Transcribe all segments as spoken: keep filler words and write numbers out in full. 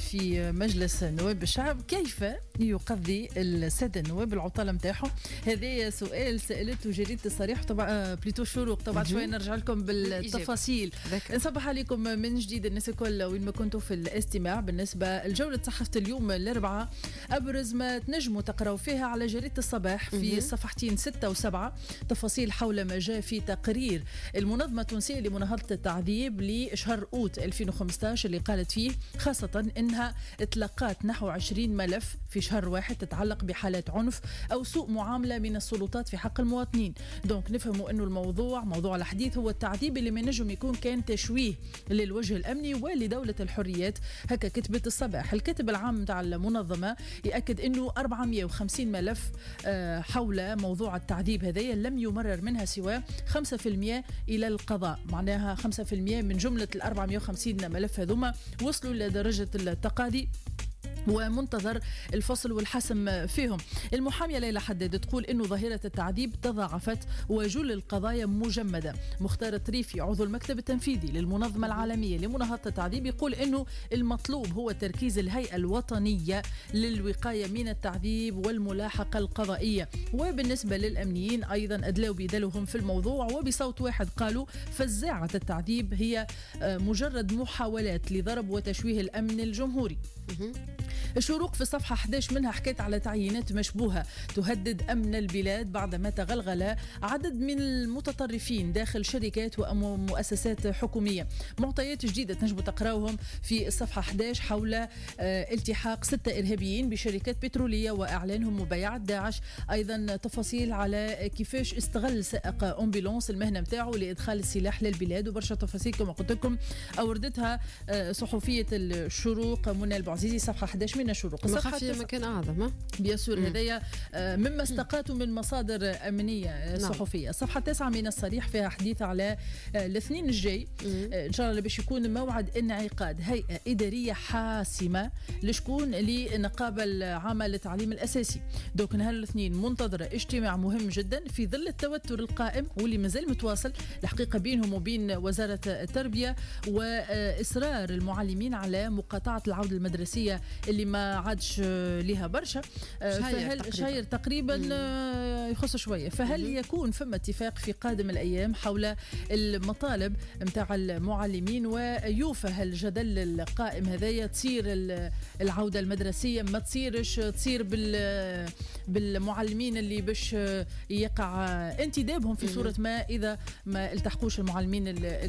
في مجلس نواب الشعب، كيف يقضي السادة النواب العطلة نتاعهم؟ هذا سؤال سألته جريدة الصريح طبعا بليتو الشروق. طبعا شوية نرجع لكم بالتفاصيل. نصبح عليكم من جديد الناس الكل وين ما كنتوا في الاستماع. بالنسبة لجولة صحافة اليوم الأربعاء، أبرز ما تنجموا تقرأوا فيها على جريدة الصباح في الصفحتين ستة وسبعة تفاصيل حول ما جاء في تقرير المنظمة التونسية لمناهضة التعذيب لشهر أوت ألفين وخمسة عشر، اللي قالت فيه خاصة إنها تلقات نحو عشرين ملف في شهر واحد تتعلق بحالات عنف أو سوء معاملة من السلطات في حق المواطنين. دونك نفهموا إنه الموضوع موضوع الحديث هو التعذيب اللي ما نجم يكون كان تشويه للوجه الأمني ولدولة الحريات. هكا كتبت الصباح. الكاتب العام تاع المنظمة يأكد إنه أربعمئة وخمسين ملف حول موضوع التعذيب هذايا لم يمرر منها سوى خمسة بالمئة إلى القضاء. معناها خمسة بالمئة من جملة ال أربعمئة وخمسين ملف هذوما وصلوا لدرجة التقاضي ومنتظر الفصل والحسم فيهم. المحامية ليلى حداد تقول إنه ظاهرة التعذيب تضاعفت وجل القضايا مجمدة. مختار الطريفي عضو المكتب التنفيذي للمنظمة العالمية لمناهضة التعذيب يقول إنه المطلوب هو تركيز الهيئة الوطنية للوقاية من التعذيب والملاحقة القضائية. وبالنسبة للأمنيين أيضا أدلوا بيدلهم في الموضوع وبصوت واحد قالوا فزاعة التعذيب هي مجرد محاولات لضرب وتشويه الأمن الجمهوري. الشروق في صفحة أحد عشر منها حكيت على تعيينات مشبوهة تهدد أمن البلاد بعدما تغلغل عدد من المتطرفين داخل شركات ومؤسسات حكومية. معطيات جديدة تنجموا تقراوهم في الصفحة أحد عشر حول التحاق ستة إرهابيين بشركات بترولية وإعلانهم مبايعة داعش. أيضا تفاصيل على كيفاش استغل سائق أمبولانس المهنة متاعه لإدخال السلاح للبلاد وبرشا تفاصيل كما قلت لكم أوردتها صحفية الشروق منى البعزيزي صفحة أحد عشر من الشروق. مخافية مكان أعظم بيسور هذايا مما استقاته من مصادر أمنية صحفية. صفحة تسعة من الصريح فيها حديث على الاثنين الجاي إن شاء الله باش يكون موعد انعقاد هيئة إدارية حاسمة لشكون لنقابة العامة للتعليم الأساسي. دوك نهار الاثنين منتظرة اجتماع مهم جدا في ظل التوتر القائم واللي مازال متواصل الحقيقة بينهم وبين وزارة التربية وإصرار المعلمين على مقاطعة العودة المدرسية اللي ما عادش لها برشا. فهل شاير تقريبا يخص شوية. فهل يكون فما اتفاق في قادم الأيام حول المطالب متاع المعلمين ويوفى هالجدل القائم هذايا تصير العودة المدرسية ما تصيرش تصير بال بالمعلمين اللي باش يقع انتدابهم في صورة ما إذا ما التحقوش المعلمين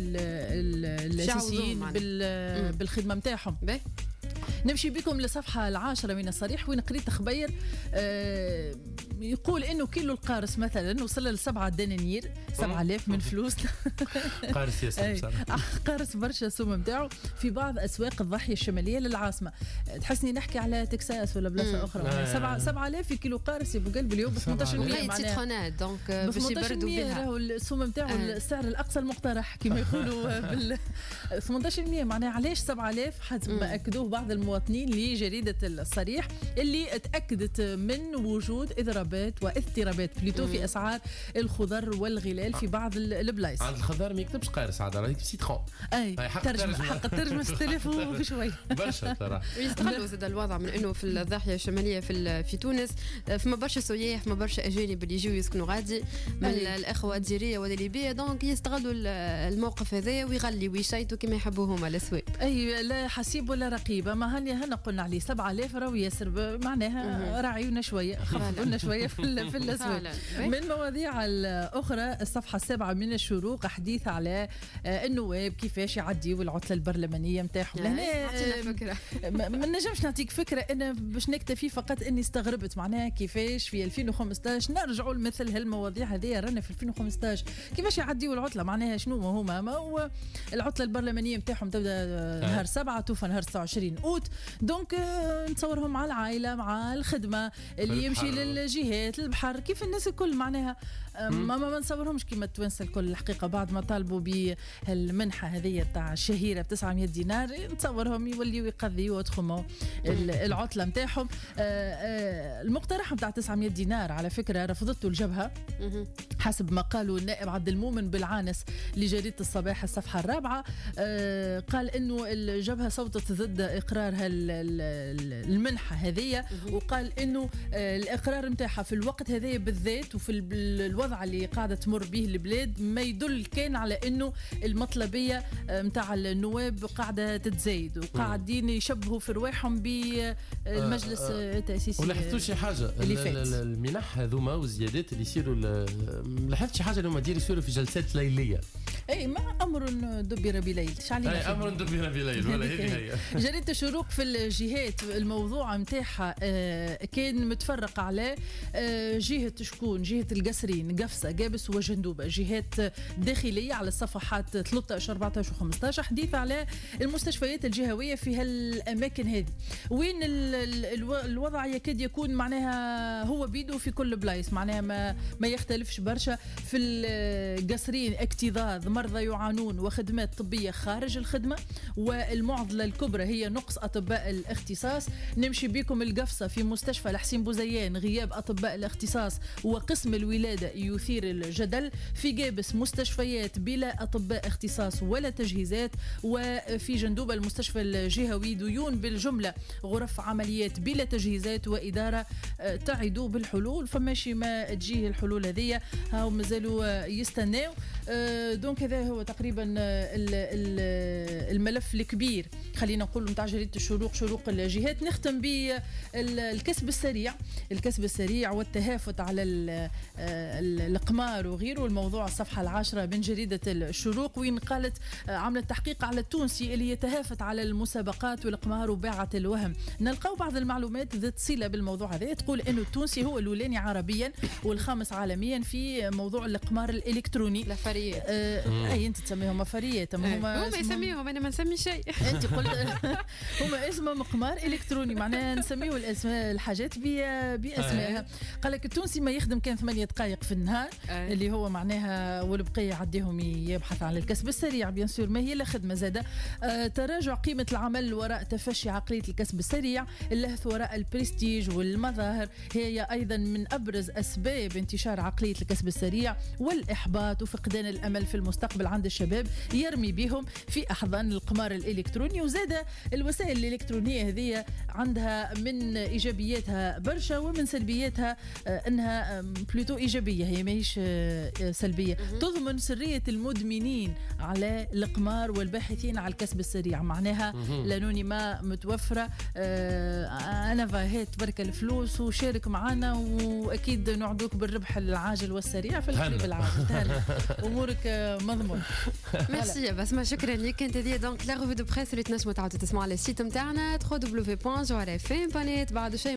الأساسيين بالخدمة متاعهم. نمشي بكم لصفحة العاشرة من الصريح وين قريت خبير آه يقول إنه كيلو القارص مثلا وصل لسبعة دنانير سبعة آلاف من فلوس. قارص ياسر بصراحة. قارص برشا السوم متاعه في بعض أسواق الضاحية الشمالية للعاصمة. تحسني نحكي على تكساس ولا بلاصة أخرى. يعني سبعة سبعة آلاف في كيلو قارص يبقى قلب اليوم ثمانية عشر بالمئة معناها. دونك باش يبردوا بها. راهو السوم متاعه السعر الأقصى المقترح كما يقولوا بال ثمانية عشر بالمئة معناها. علاش سبعة آلاف حسب ما أكدوه بعض المواطنين لجريدة الصريح اللي تأكدت من وجود إضرابات واضطرابات بليتو في أسعار الخضر والغلال في بعض البلايص. عند الخضار ما يكتبش قارص عاد راه يكتب سيترون. أي ترجمة حق الترجمة ستة وشوي برشا صراحة. يستغلوا زاد الوضع من إنه في الضاحية الشمالية في في تونس فما برشا سياح فما برشا أجانب اللي يجوا يسكنوا غادي من الأخوة الجزائرية ولا ليبيا. دونك يستغلوا الموقف هذا ويغلي ويشيطوا كما يحبوا هما الأسواق. أي لا حسيب ولا رقيبة. ما هني هنا قلنا عليه سبعة آلاف راهو ياسر معناها راعيونا شوية خفضونا شوية في في الأسواق. من مواضيع الأخرى الصفحة السابعة من الشروق حديث على النواب كيفاش يعديوا العطلة البرلمانية متاعهم. لهنا فكرة ما نجمش نعطيك فكرة أنا باش نكتفي فقط إني استغربت معناها كيفاش في ألفين وخمسة عشر نرجعوا لمثل هالمواضيع هذه. رانا في ألفين وخمسة عشر كيفاش يعديوا العطلة معناها شنو هما. ما هو العطلة البرلمانية متاعهم تبدأ نهار سبعة توفى نهار تسعة وعشرين أوت. دونك نتصورهم مع العائلة مع الخدمة اللي يمشي للجهات الجهات البحر كيف الناس الكل معناها ما ما نصورهمش كيما التوانسه الكل الحقيقه بعد ما طالبوا بالمنحه هذه تاع الشهيره ب تسعمية دينار نتصورهم يوليوا يقضيوا ويدخموا العطله نتاعهم. المقترح نتاع تسعمية دينار على فكره رفضته الجبهه حسب ما قالوا النائب عبد المؤمن بالعانس لجريده الصباح الصفحه الرابعه. قال انه الجبهه صوتت ضد اقرارها المنحه هذه وقال انه الاقرار نتاعها في الوقت هذا بالذات وفي الوضع اللي قاعده تمر به البلاد ما يدل كان على انه المطلبيه نتاع النواب قاعده تتزايد وقاعدين يشبهوا في رواحهم بالمجلس التاسيسي. ولاحظتوا شي حاجه المنح هذوما والزيادات اللي يصيروا لاحظت شي حاجه اللي هما دايرين يصيروا في جلسات ليليه. اي ما امر دبر بليل اي امر دبر بليل ولا هذه هي جريده الشروق في الجهات الموضوع نتاعها كان متفرق على جهه شكون جهه القصرين قفصه قابس وجندوبه جهات داخليه على الصفحات ثلاثة عشر أربعة عشر وخمسة عشر حديث على المستشفيات الجهويه في هالاماكن هذه وين الوضع يكاد يكون معناها هو بيده في كل بلايص معناها ما ما يختلفش برشا. في القصرين اكتظاظ مرضى يعانون وخدمات طبيه خارج الخدمه والمعضله الكبرى هي نقص اطباء الاختصاص. نمشي بكم القفصه في مستشفى الحسين بوزيان غياب اطباء الاختصاص وقسم الولاده يثير الجدل. في قابس مستشفيات بلا اطباء اختصاص ولا تجهيزات. وفي جندوبه المستشفى الجهوي ديون بالجمله غرف عمليات بلا تجهيزات واداره تعد بالحلول فماشي ما تجيه الحلول هذه هاو مازالوا يستناو. دونك هذا هو تقريبا الملف الكبير خلينا نقول نتاع جريده الشروق شروق الجهات. نختم بالكسب السريع الكسب السريع والتهافت على القمار وغيره الموضوع الصفحه العاشره من جريده الشروق وين قالت عملت تحقيق على التونسي اللي يتهافت على المسابقات والقمار وباعة الوهم. نلقاو بعض المعلومات ذات صله بالموضوع هذا تقول انه التونسي هو الاولاني عربيا والخامس عالميا في موضوع القمار الالكتروني. لفريات آه اي انت تسميهم مفريات هم هما يسميهم انا ما نسمي شيء. انت قلت هما اسمهم قمار الكتروني معناها نسميو الاسماء الحاجات باسمائها. قال لك التونسي ما يخدم كان ثمانية دقائق في النهار اللي هو معناها والبقيه يعديهم يبحث عن الكسب السريع بيان سور ما هي لا خدمه زاده. آه تراجع قيمه العمل وراء تفشي عقليه الكسب السريع. اللهث وراء البرستيج والمظاهر هي ايضا من ابرز اسباب انتشار عقليه الكسب السريع والاحباط وفقدان الامل في المستقبل عند الشباب يرمي بهم في احضان القمار الالكتروني. وزاد الوسائل الالكترونيه هذه عندها من ايجابياتها برشا ومن سلبياتها انها بلوتو ايجابيه هي ماهيش سلبيه. تضمن سريه المدمنين على القمار والباحثين على الكسب السريع معناها الانونيما متوفره. انا فاهيت برك الفلوس وشارك معنا واكيد نعدوك بالربح العاجل والسريع في القريب العاجل تهنى امورك مضمون. ميرسي بسمة شكرا لك. كانت هذه دونك لا ريفيو دو بريس اللي تنجموا تعاودوا تسمعوا على السيت نتاعنا دبليو دبليو دبليو بوان جوهر اف ام بوان نت. بعد شيء